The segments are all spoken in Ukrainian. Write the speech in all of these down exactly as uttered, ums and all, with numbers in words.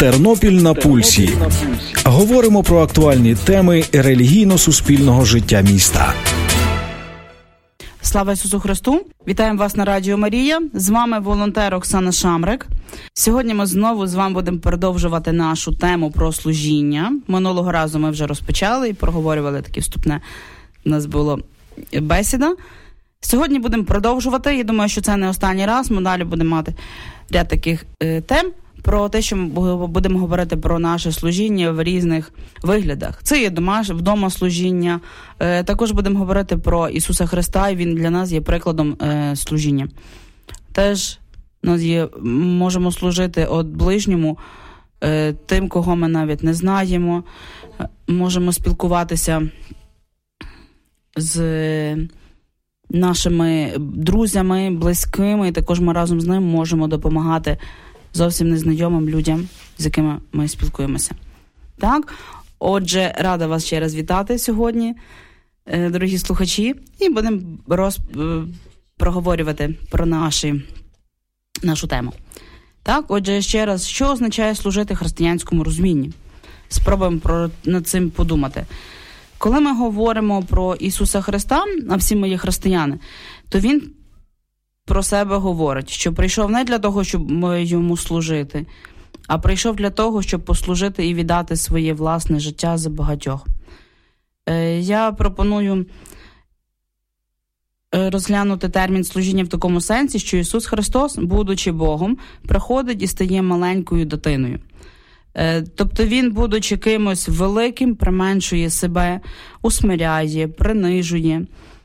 Тернопіль на пульсі. Говоримо про актуальні теми релігійно-суспільного життя міста. Слава Ісусу Христу! Вітаємо вас на Радіо Марія. З вами волонтер Оксана Шамрик. Сьогодні ми знову з вами будемо продовжувати нашу тему про служіння. Минулого разу ми вже розпочали і проговорювали таке вступне. У нас було бесіда. Сьогодні будемо продовжувати. Я думаю, що це не останній раз. Ми далі будемо мати ряд таких е, тем про те, що ми будемо говорити про наше служіння в різних виглядах. Це є домаш... вдома служіння. Е, також будемо говорити про Ісуса Христа, і Він для нас є прикладом е, служіння. Теж нас є, можемо служити от ближньому, е, тим, кого ми навіть не знаємо. Можемо спілкуватися з нашими друзями, близькими, і також ми разом з ним можемо допомагати зовсім незнайомим людям, з якими ми спілкуємося. Так? Отже, рада вас ще раз вітати сьогодні, дорогі слухачі, і будемо роз... проговорювати про наші... нашу тему. Так? Отже, ще раз, що означає служити християнському розумінні? Спробуємо про... над цим подумати. Коли ми говоримо про Ісуса Христа, а всі ми є християни, то Він про себе говорить, що прийшов не для того, щоб ми йому служити, а прийшов для того, щоб послужити і віддати своє власне життя за багатьох. Я пропоную розглянути термін служіння в такому сенсі, що Ісус Христос, будучи Богом, приходить і стає маленькою дитиною. Тобто Він, будучи кимось великим, применшує себе, усмиряє, принижує.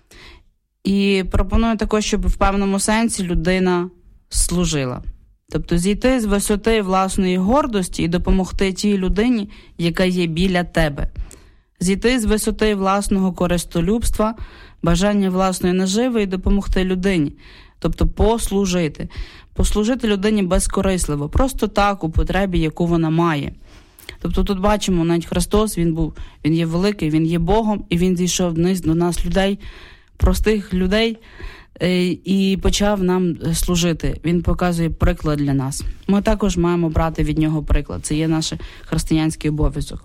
І пропоную також, щоб в певному сенсі людина служила. Тобто зійти з висоти власної гордості і допомогти тій людині, яка є біля тебе. Зійти з висоти власного користолюбства, бажання власної наживи і допомогти людині. Тобто послужити. Послужити людині безкорисливо, просто так, у потребі, яку вона має. Тобто тут бачимо, навіть Христос, Він був, Він є великий, Він є Богом, і Він зійшов вниз до нас, людей, простих людей, і почав нам служити. Він показує приклад для нас. Ми також маємо брати від Нього приклад. Це є наш християнський обов'язок.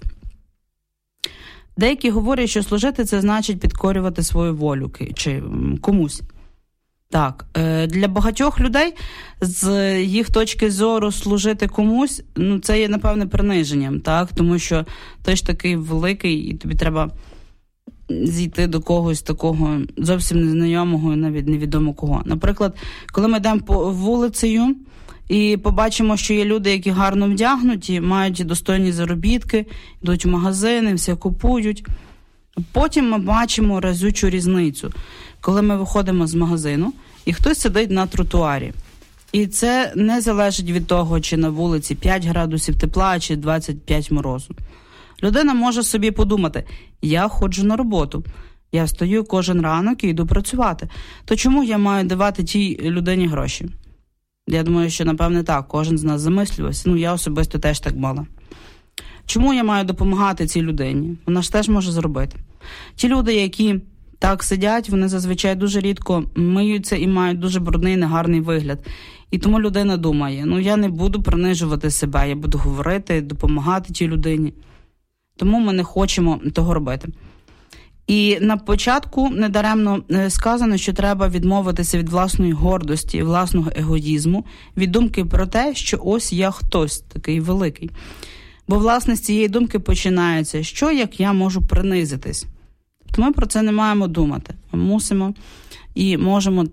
Деякі говорять, що служити – це значить підкорювати свою волю чи комусь. Так, для багатьох людей з їх точки зору служити комусь, ну це є, напевне, приниженням, так? Тому що ти ж такий великий, і тобі треба зійти до когось такого зовсім незнайомого і навіть невідомо кого. Наприклад, коли ми йдемо по вулицею і побачимо, що є люди, які гарно вдягнуті, мають достойні заробітки, йдуть в магазини, все купують. Потім ми бачимо разючу різницю, коли ми виходимо з магазину, і хтось сидить на тротуарі. І це не залежить від того, чи на вулиці п'ять градусів тепла, чи двадцять п'ять морозу. Людина може собі подумати, я ходжу на роботу, я встаю кожен ранок і йду працювати. То чому я маю давати тій людині гроші? Я думаю, що, напевне, так, кожен з нас замислювався. Ну, я особисто теж так мала. Чому я маю допомагати цій людині? Вона ж теж може зробити. Ті люди, які так сидять, вони зазвичай дуже рідко миються і мають дуже брудний, негарний вигляд. І тому людина думає, ну я не буду принижувати себе, я буду говорити, допомагати тій людині. Тому ми не хочемо того робити. І на початку недаремно сказано, що треба відмовитися від власної гордості, власного егоїзму, від думки про те, що ось я хтось такий великий. Бо, власне, з цієї думки починається, що як я можу принизитись. То ми про це не маємо думати. Ми мусимо і можемо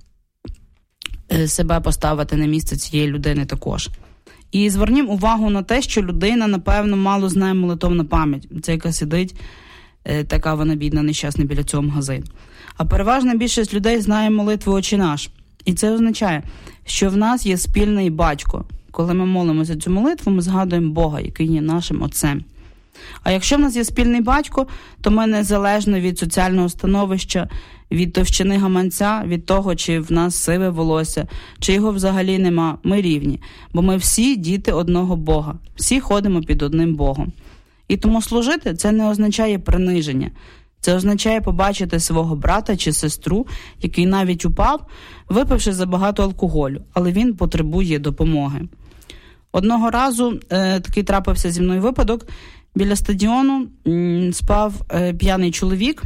себе поставити на місце цієї людини також. І звернімо увагу на те, що людина, напевно, мало знає молитовну пам'ять. Це яка сидить, така вона бідна, нещасна біля цього магазину. А переважна більшість людей знає молитву «Отче наш». І це означає, що в нас є спільний батько. Коли ми молимося цю молитву, ми згадуємо Бога, який є нашим Отцем. А якщо в нас є спільний батько, то ми незалежно від соціального становища, від товщини гаманця, від того, чи в нас сиве волосся, чи його взагалі нема, ми рівні. Бо ми всі діти одного Бога, всі ходимо під одним Богом. І тому служити – це не означає приниження. Це означає побачити свого брата чи сестру, який навіть упав, випивши забагато алкоголю, але він потребує допомоги. Одного разу е, такий трапився зі мною випадок. Біля стадіону м, спав е, п'яний чоловік,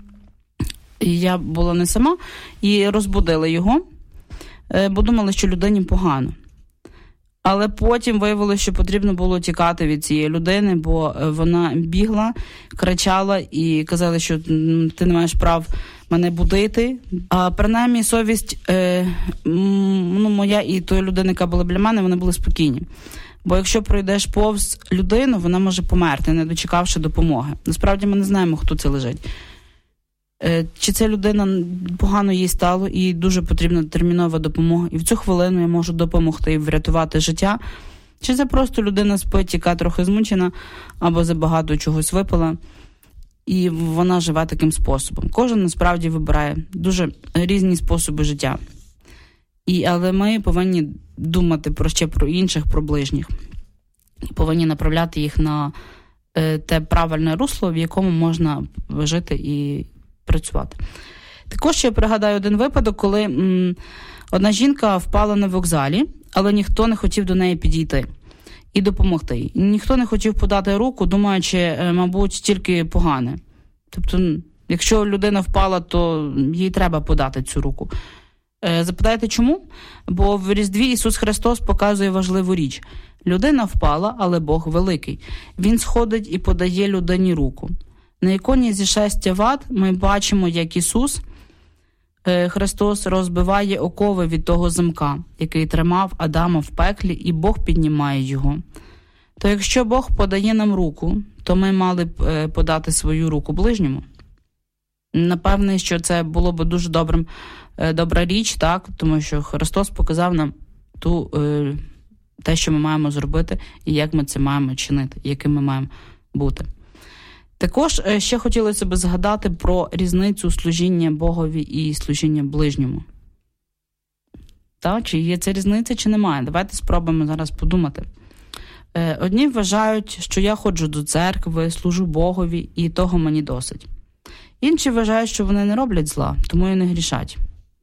і я була не сама, і розбудили його, е, бо думали, що людині погано. Але потім виявилося, що потрібно було тікати від цієї людини, бо вона бігла, кричала і казала, що ти не маєш прав мене будити. А принаймні совість е, ну, моя і тої людини, яка була біля мене, вони були спокійні. Бо якщо пройдеш повз людину, вона може померти, не дочекавши допомоги. Насправді ми не знаємо, хто це лежить. Е, чи ця людина погано їй стало і дуже потрібна термінова допомога. І в цю хвилину я можу допомогти і врятувати життя. Чи це просто людина спить, яка трохи змучена, або забагато чогось випила, і вона живе таким способом. Кожен насправді вибирає дуже різні способи життя. І, але ми повинні думати про ще про інших, про ближніх. Повинні направляти їх на е, те правильне русло, в якому можна жити і працювати. Також я пригадаю один випадок, коли м, одна жінка впала на вокзалі, але ніхто не хотів до неї підійти і допомогти їй. Ніхто не хотів подати руку, думаючи, мабуть, тільки погане. Тобто, якщо людина впала, то їй треба подати цю руку. Запитаєте, чому? Бо в Різдві Ісус Христос показує важливу річ. Людина впала, але Бог великий. Він сходить і подає людині руку. На іконі зі шестя ват ми бачимо, як Ісус Христос розбиває окови від того замка, який тримав Адама в пеклі, і Бог піднімає його. То якщо Бог подає нам руку, то ми мали б подати свою руку ближньому. Напевне, що це було б дуже добрим, добра річ, так? Тому що Христос показав нам ту, те, що ми маємо зробити, і як ми це маємо чинити, яким ми маємо бути. Також ще хотілося б згадати про різницю служіння Богові і служіння ближньому. Так, чи є ця різниця, чи немає? Давайте спробуємо зараз подумати. Одні вважають, що я ходжу до церкви, служу Богові, і того мені досить. Інші вважають, що вони не роблять зла, тому і не грішать.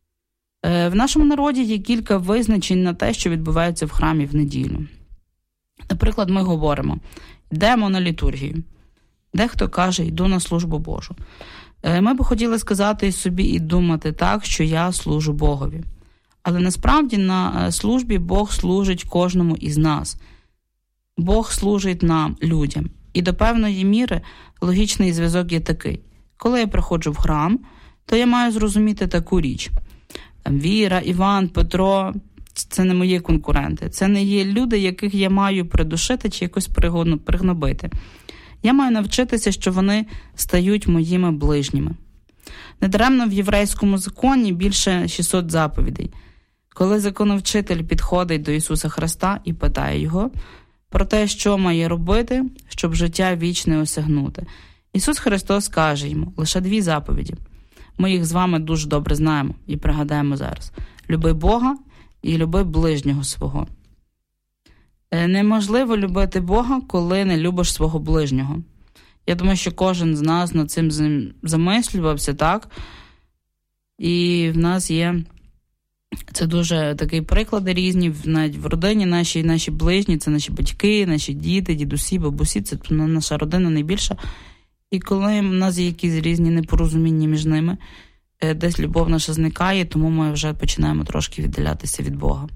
В нашому народі є кілька визначень на те, що відбувається в храмі в неділю. Наприклад, ми говоримо, йдемо на літургію. Дехто каже, йду на службу Божу. Ми б хотіли сказати собі і думати так, що я служу Богові. Але насправді на службі Бог служить кожному із нас. Бог служить нам, людям. І до певної міри логічний зв'язок є такий. Коли я приходжу в храм, то я маю зрозуміти таку річ. Там Віра, Іван, Петро – це не мої конкуренти. Це не є люди, яких я маю придушити чи якось пригнобити. Я маю навчитися, що вони стають моїми ближніми. Недаремно в єврейському законі більше шістсот заповідей. Коли законовчитель підходить до Ісуса Христа і питає Його про те, що має робити, щоб життя вічне осягнути, Ісус Христос каже йому лише дві заповіді. Ми їх з вами дуже добре знаємо і пригадаємо зараз. Люби Бога і люби ближнього свого. Неможливо любити Бога, коли не любиш свого ближнього. Я думаю, що кожен з нас над цим замислювався, так? І в нас є це дуже такі приклади різні, навіть в родині нашій, наші ближні, це наші батьки, наші діти, дідусі, бабусі, це наша родина найбільша. І коли в нас є якісь різні непорозуміння між ними, десь любов наша зникає, тому ми вже починаємо трошки віддалятися від Бога.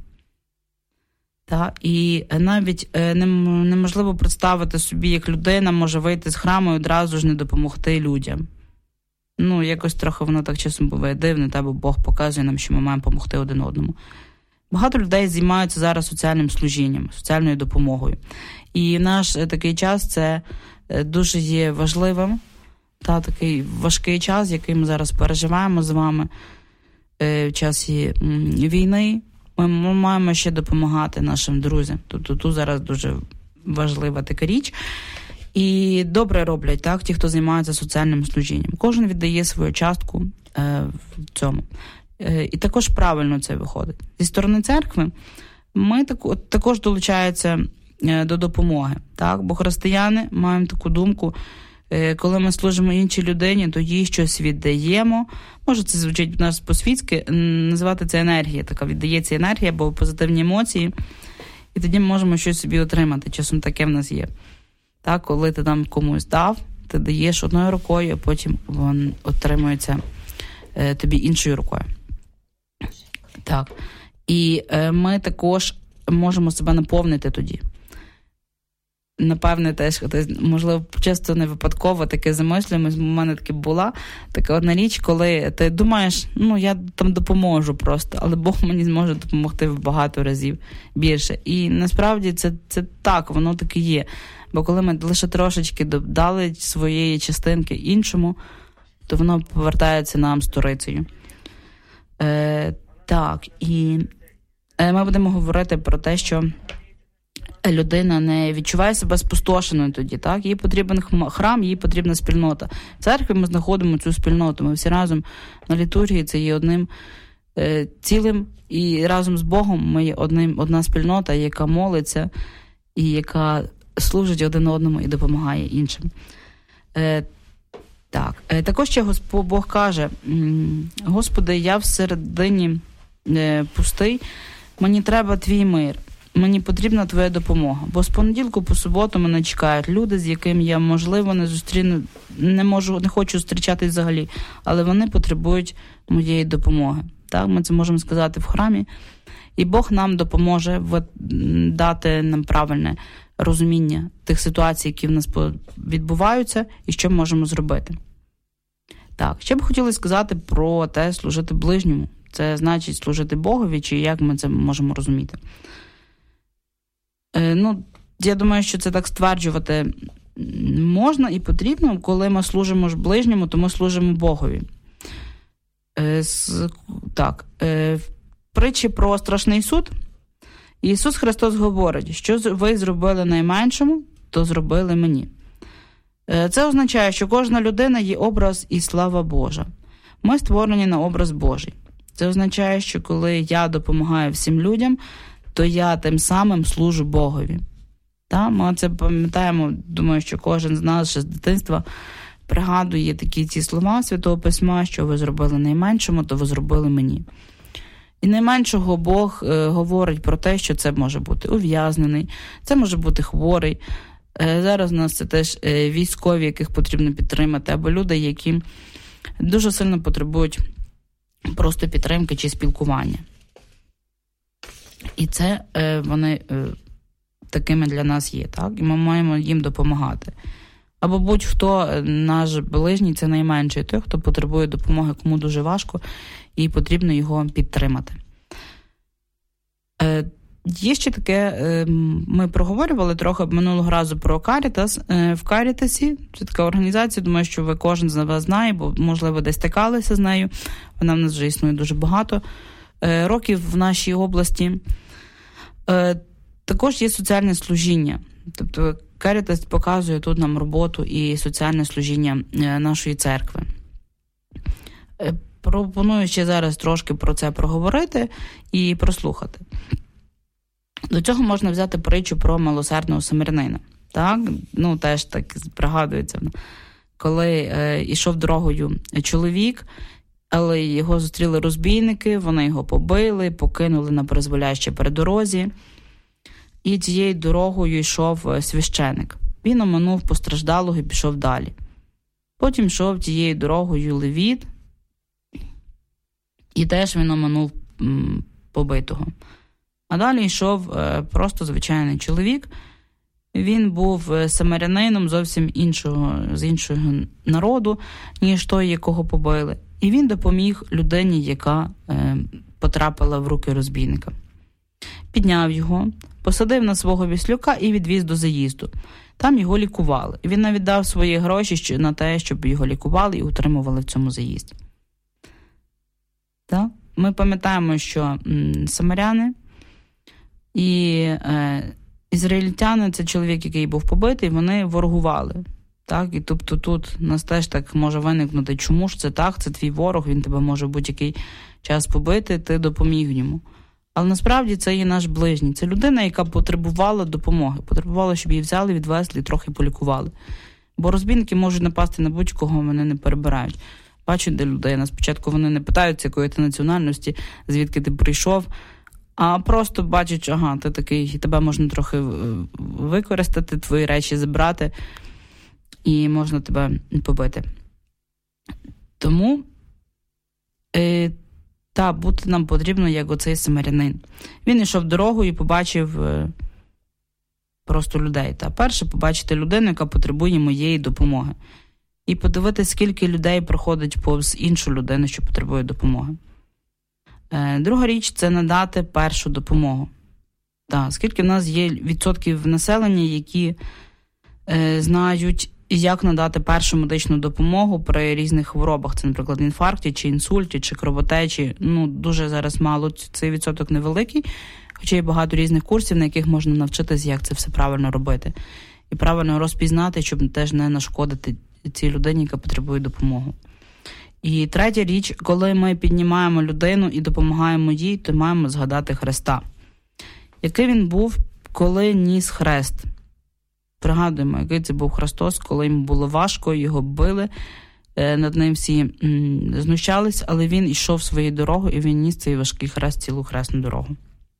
Так, і навіть неможливо представити собі, як людина може вийти з храму і одразу ж не допомогти людям. Ну, якось трохи воно так часом буває дивно, та, бо Бог показує нам, що ми маємо допомогти один одному. Багато людей займаються зараз соціальним служінням, соціальною допомогою. І наш такий час це дуже є важливим, та, такий важкий час, який ми зараз переживаємо з вами в часі війни. Ми маємо ще допомагати нашим друзям. Тобто тут зараз дуже важлива така річ. І добре роблять, так, ті, хто займається соціальним служінням. Кожен віддає свою частку е, в цьому. Е, і також правильно це виходить. Зі сторони церкви ми таку, також долучаються е, до допомоги. Так? Бо християни маємо таку думку, е, коли ми служимо іншій людині, то їй щось віддаємо. Може, це звучить у нас по-світськи, називати це енергія. Така віддається енергія, або позитивні емоції. І тоді ми можемо щось собі отримати. Часом таке в нас є. Так, коли ти там комусь дав, ти даєш одною рукою, а потім він отримується е, тобі іншою рукою. Так. І е, ми також можемо себе наповнити тоді. Напевне, теж, можливо, часто не випадково таке замислюємось. У мене таки була така одна річ, коли ти думаєш, ну, я там допоможу просто, але Бог мені зможе допомогти в багато разів більше. І насправді це, це так, воно таки є. Бо коли ми лише трошечки дали своєї частинки іншому, то воно повертається нам сторицею. Е, так, і ми будемо говорити про те, що людина не відчуває себе спустошеною тоді, так? Їй потрібен храм, їй потрібна спільнота. В церкві ми знаходимо цю спільноту, ми всі разом на літургії, це є одним е, цілим, і разом з Богом ми є одним, одна спільнота, яка молиться і яка служить один одному і допомагає іншим. Е, так. Е, також ще Господь Бог каже: Господи, я всередині е, пустий, мені треба твій мир. Мені потрібна твоя допомога, бо з понеділку по суботу мене чекають люди, з якими я, можливо, не зустріну, не можу, не хочу зустрічатись взагалі, але вони потребують моєї допомоги. Так, ми це можемо сказати в храмі, і Бог нам допоможе дати нам правильне розуміння тих ситуацій, які в нас відбуваються, і що ми можемо зробити. Так, ще б хотіли сказати про те, служити ближньому. Це значить служити Богові, чи як ми це можемо розуміти. Ну, я думаю, що це так стверджувати можна і потрібно. Коли ми служимо ж ближньому, то ми служимо Богові. Так, в притчі про страшний суд Ісус Христос говорить: що ви зробили найменшому, то зробили мені. Це означає, що кожна людина є образ і слава Божа. Ми створені на образ Божий. Це означає, що коли я допомагаю всім людям, то я тим самим служу Богові. Та? Ми це пам'ятаємо, думаю, що кожен з нас ще з дитинства пригадує такі ці слова Святого Письма, що ви зробили найменшому, то ви зробили мені. І найменшого Бог е, говорить про те, що це може бути ув'язнений, це може бути хворий. Е, зараз у нас це теж е, військові, яких потрібно підтримати, або люди, які дуже сильно потребують просто підтримки чи спілкування. І це е, вони е, такими для нас є, так? І ми маємо їм допомагати. Або будь-хто, наш ближній, це найменший той, хто потребує допомоги, кому дуже важко, і потрібно його підтримати. Е, є ще таке, е, ми проговорювали трохи минулого разу про Карітас. Е, в Карітасі, це така організація, думаю, що ви кожен з вас знає, бо, можливо, десь стикалися з нею. Вона в нас вже існує дуже багато е, років в нашій області. Е, також є соціальне служіння. Тобто Карітас показує тут нам роботу і соціальне служіння нашої церкви. Пропоную ще зараз трошки про це проговорити і прослухати. До цього можна взяти притчу про милосердного самарянина. Так? Ну, теж так пригадується. Коли е, йшов дорогою чоловік, але його зустріли розбійники, вони його побили, покинули на призволяще при дорозі. І цією дорогою йшов священик. Він оминув постраждалого і пішов далі. Потім йшов тією дорогою левіт, і теж він оминув м, побитого. А далі йшов е, просто звичайний чоловік. Він був самарянином зовсім іншого, з іншого народу, ніж той, якого побили. І він допоміг людині, яка е, потрапила в руки розбійника. Підняв його, посадив на свого віслюка і відвіз до заїзду. Там його лікували. Він навіть дав свої гроші на те, щоб його лікували і утримували в цьому заїзді. Так? Ми пам'ятаємо, що м, самаряни і е, ізраїльтяни – це чоловік, який був побитий, вони ворогували. Так? І тобто тут нас теж так може виникнути, чому ж це так, це твій ворог, він тебе може будь-який час побити, ти допоміг йому. Але насправді це є наш ближній. Це людина, яка потребувала допомоги. Потребувала, щоб її взяли, відвезли і трохи полікували. Бо розбійники можуть напасти на будь-кого, вони не перебирають. Бачать, де людина. Спочатку вони не питають, з якої ти національності, звідки ти прийшов, а просто бачать, що ага, ти такий, тебе можна трохи використати, твої речі забрати, і можна тебе побити. Тому е, та, бути нам потрібно, як оцей самарянин. Він йшов дорогою і побачив е, просто людей. Та перше, побачити людину, яка потребує моєї допомоги. І подивитися, скільки людей проходить повз іншу людину, що потребує допомоги. Е, друга річ – це надати першу допомогу. Та, скільки в нас є відсотків населення, які е, знають, як надати першу медичну допомогу при різних хворобах. Це, наприклад, інфаркті, чи інсульті, чи кровотечі. Ну, дуже зараз мало, цей відсоток невеликий, хоча є багато різних курсів, на яких можна навчитися, як це все правильно робити. І правильно розпізнати, щоб теж не нашкодити цій людині, яка потребує допомоги. І третя річ, коли ми піднімаємо людину і допомагаємо їй, то маємо згадати Христа. Який він був, коли ніс хрест. Пригадуємо, який це був Христос, коли йому було важко, його били, над ним всі знущались, але він йшов своєю дорогою, і він ніс цей важкий хрест, цілу хресну дорогу.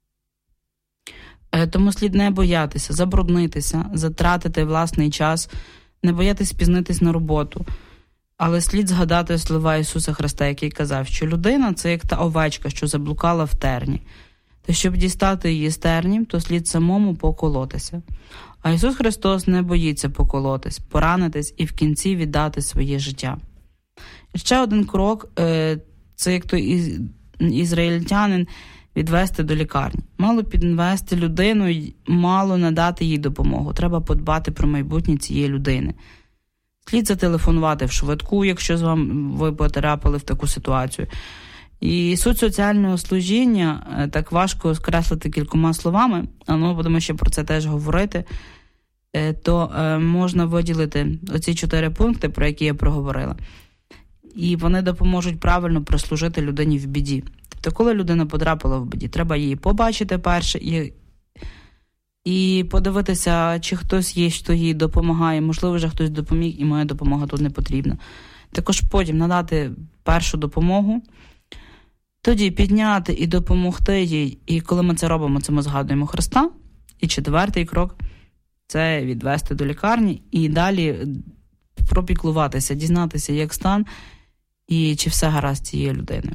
Тому слід не боятися, забруднитися, затратити власний час, не боятися спізнитись на роботу. Але слід згадати слова Ісуса Христа, який казав, що людина – це як та овечка, що заблукала в терні. Та щоб дістати її з тернів, то слід самому поколотися. А Ісус Христос не боїться поколотись, поранитись і в кінці віддати своє життя. І ще один крок – це як той ізраїльтянин відвести до лікарні. Мало підвести людину, мало надати їй допомогу. Треба подбати про майбутнє цієї людини. Слід зателефонувати в швидку, якщо з вами ви потрапили в таку ситуацію. І суть соціального служіння так важко скреслити кількома словами, але ми будемо ще про це теж говорити, то можна виділити оці чотири пункти, про які я проговорила. І вони допоможуть правильно прослужити людині в біді. Тобто, коли людина потрапила в біді, треба її побачити перше і, і подивитися, чи хтось є, хто їй допомагає. Можливо, вже хтось допоміг, і моя допомога тут не потрібна. Також потім надати першу допомогу, тоді підняти і допомогти їй. І коли ми це робимо, це ми згадуємо Христа. І четвертий крок – це відвести до лікарні і далі пропіклуватися, дізнатися, як стан і чи все гаразд з цією людиною.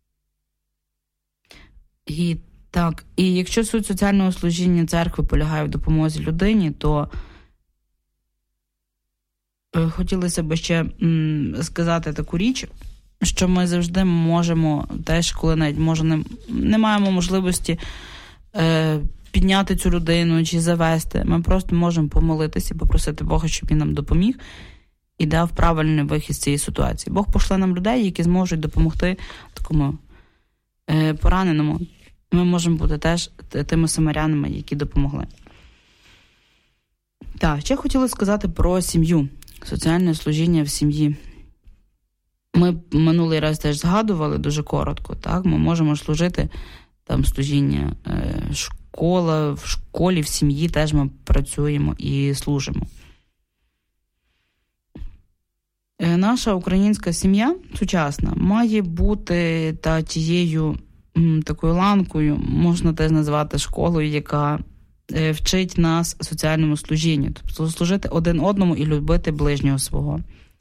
І так, і якщо суть соціального служіння церкви полягає в допомозі людині, то е, хотілося б ще м, сказати таку річ, що ми завжди можемо, теж коли навіть може не, не маємо можливості е, підняти цю людину чи завести, ми просто можемо помолитися і попросити Бога, щоб він нам допоміг і дав правильний вихід з цієї ситуації. Бог пошле нам людей, які зможуть допомогти такому е, пораненому. Ми можемо бути теж тими самарянами, які допомогли. Так, ще хотіла сказати про сім'ю, соціальне служіння в сім'ї. Ми минулий раз теж згадували дуже коротко, так? Ми можемо служити, там служіння е, школа, в школі, в сім'ї теж ми працюємо і служимо. Е, наша українська сім'я сучасна має бути та тією м, такою ланкою, можна теж назвати школою, яка е, вчить нас соціальному служінню, тобто служити один одному і любити ближнього свого.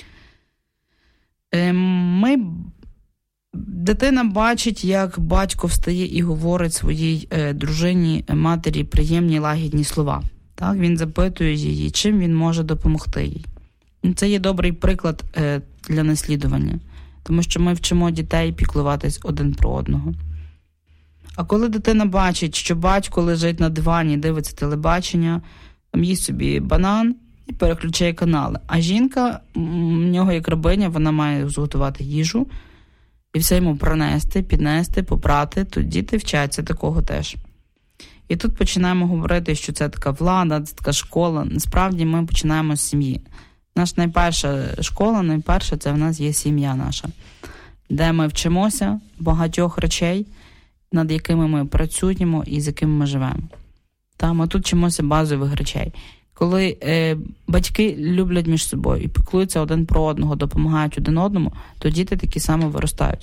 Ми, дитина бачить, як батько встає і говорить своїй е, дружині, матері приємні, лагідні слова. Так? Він запитує її, чим він може допомогти їй. І це є добрий приклад е, для наслідування, тому що ми вчимо дітей піклуватись один про одного. А коли дитина бачить, що батько лежить на дивані, дивиться телебачення, там їсть собі банан, і переключає канали. А жінка, в нього як рабиня, вона має зготувати їжу і все йому пронести, піднести, попрати, то діти вчаться такого теж. І тут починаємо говорити, що це така влада, це така школа. Насправді ми починаємо з сім'ї. Наша найперша школа, найперша, це в нас є сім'я наша, де ми вчимося багатьох речей, над якими ми працюємо і з якими ми живемо. Та ми тут вчимося базових речей. Коли е, батьки люблять між собою і піклуються один про одного, допомагають один одному, то діти такі само виростають.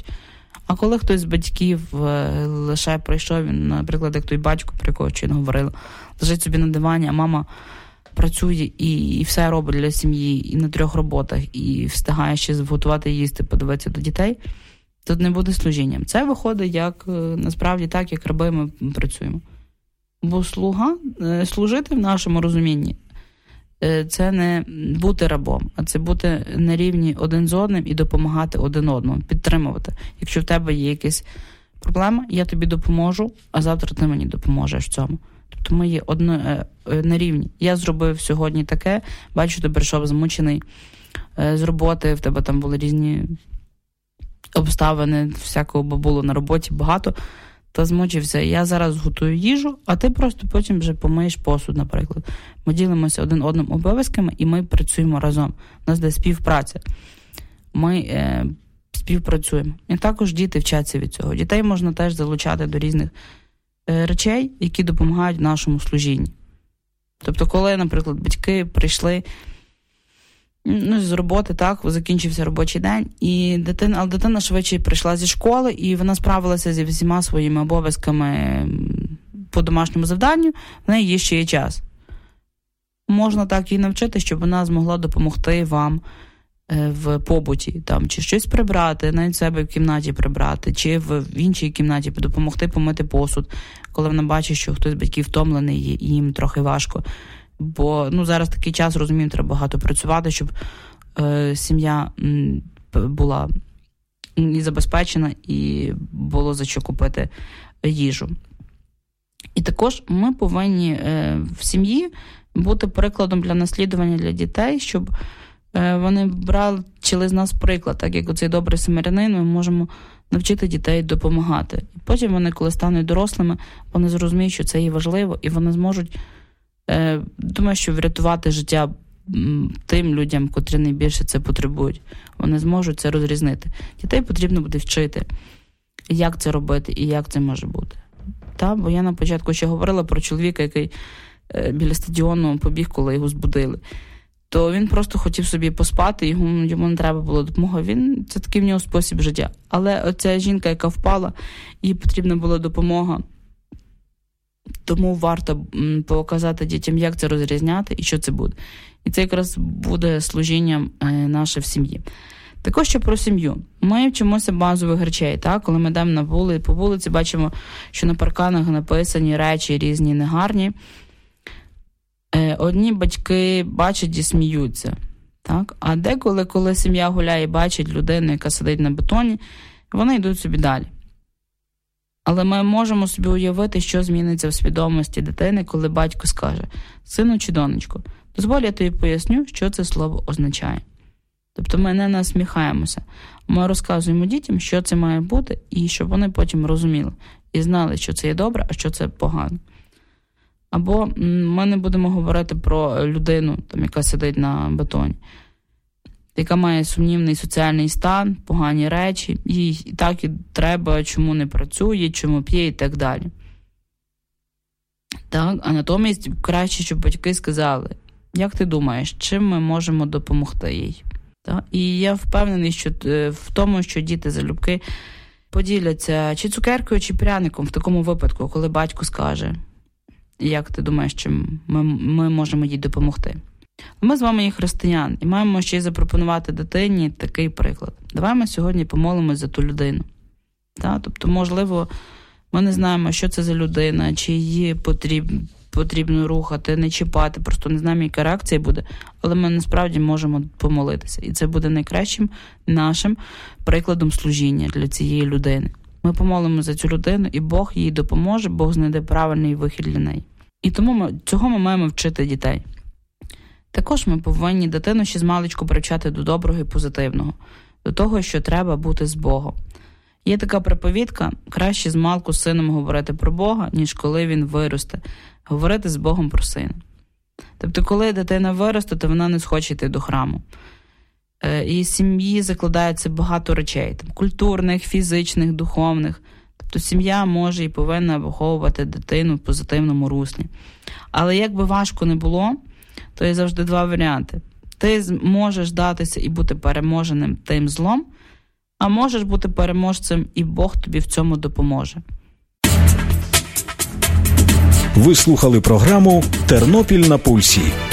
А коли хтось з батьків лише прийшов, він, наприклад, як той батько, про якого чи не говорила, лежить собі на дивані, а мама працює і, і все робить для сім'ї, і на трьох роботах, і встигає ще зготувати їсти, подивитися до дітей, тут не буде служінням. Це виходить як, насправді, так, як раби ми працюємо. Бо слуга, служити в нашому розумінні, це не бути рабом, а це бути на рівні один з одним і допомагати один одному, підтримувати. Якщо в тебе є якась проблема, я тобі допоможу, а завтра ти мені допоможеш в цьому. Тобто ми є одно, на рівні. Я зробив сьогодні таке, бачу, ти прийшов змучений з роботи, в тебе там були різні обставини, всякого було на роботі багато, та змучився. Я зараз готую їжу, а ти просто потім вже помиєш посуд, наприклад. Ми ділимося один одним обов'язками, і ми працюємо разом. У нас де співпраця. Ми е, співпрацюємо. І також діти вчаться від цього. Дітей можна теж залучати до різних е, речей, які допомагають нашому служінні. Тобто, коли, наприклад, батьки прийшли ну, з роботи, так, закінчився робочий день, і дитина, але дитина швидше прийшла зі школи, і вона справилася зі всіма своїми обов'язками по домашньому завданню, в неї є ще є час. Можна так її навчити, щоб вона змогла допомогти вам в побуті, там, чи щось прибрати, навіть себе в кімнаті прибрати, чи в іншій кімнаті допомогти помити посуд, коли вона бачить, що хтось з батьків втомлений і їм трохи важко. Бо ну, зараз такий час, розумію, треба багато працювати, щоб е, сім'я м, була і забезпечена, і було за що купити їжу. І також ми повинні е, в сім'ї бути прикладом для наслідування для дітей, щоб е, вони брали з нас приклад, так як оцей добрий самарянин, ми можемо навчити дітей допомагати. І потім вони, коли стануть дорослими, вони зрозуміють, що це є важливо, і вони зможуть, е, думаю, що врятувати життя тим людям, котрі найбільше це потребують. Вони зможуть це розрізнити. Дітей потрібно буде вчити, як це робити і як це може бути. Та, бо я на початку ще говорила про чоловіка, який е, біля стадіону побіг, коли його збудили. То він просто хотів собі поспати, йому, йому не треба було допомога. Він, це такий в нього спосіб життя. Але оця жінка, яка впала, їй потрібна була допомога. Тому варто показати дітям, як це розрізняти і що це буде. І це якраз буде служінням е, наше в сім'ї. Також ще про сім'ю. Ми вчимося базових речей. Так? Коли ми йдемо на вулиці, по вулиці, бачимо, що на парканах написані речі різні негарні. Е, одні батьки бачать і сміються. Так? А деколи, коли сім'я гуляє, бачить людину, яка сидить на бетоні, вони йдуть собі далі. Але ми можемо собі уявити, що зміниться в свідомості дитини, коли батько скаже: сину чи донечко, дозволь, я тобі поясню, що це слово означає. Тобто ми не насміхаємося. Ми розказуємо дітям, що це має бути, і щоб вони потім розуміли і знали, що це є добре, а що це погано. Або ми не будемо говорити про людину, там, яка сидить на бетоні, яка має сумнівний соціальний стан, погані речі, їй і так і треба, чому не працює, чому п'є і так далі. Так, а натомість краще, щоб батьки сказали: як ти думаєш, чим ми можемо допомогти їй? Так? І я впевнений, що в тому, що діти залюбки поділяться чи цукеркою, чи пряником в такому випадку, коли батько скаже: як ти думаєш, чим ми, ми можемо їй допомогти? Ми з вами є християн і маємо ще й запропонувати дитині такий приклад. Давай ми сьогодні помолимось за ту людину. Так? Тобто, можливо, ми не знаємо, що це за людина, чи її потрібно, потрібно рухати, не чіпати, просто не знаємо, яка реакція буде, але ми насправді можемо помолитися. І це буде найкращим нашим прикладом служіння для цієї людини. Ми помолимо за цю людину, і Бог їй допоможе, Бог знайде правильний вихід для неї. І тому ми, цього ми маємо вчити дітей. Також ми повинні дитину ще змалечку привчати до доброго і позитивного, до того, що треба бути з Богом. Є така приповідка: краще змалку з сином говорити про Бога, ніж коли він виросте, говорити з Богом про сина. Тобто, коли дитина виросте, то вона не схоче йти до храму. І з сім'ї закладається багато речей, там, культурних, фізичних, духовних. Тобто сім'я може і повинна виховувати дитину в позитивному руслі. Але як би важко не було, то є завжди два варіанти. Ти можеш датися і бути переможеним тим злом, А можеш бути переможцем, і Бог тобі в цьому допоможе. Ви слухали програму «Тернопіль на пульсі».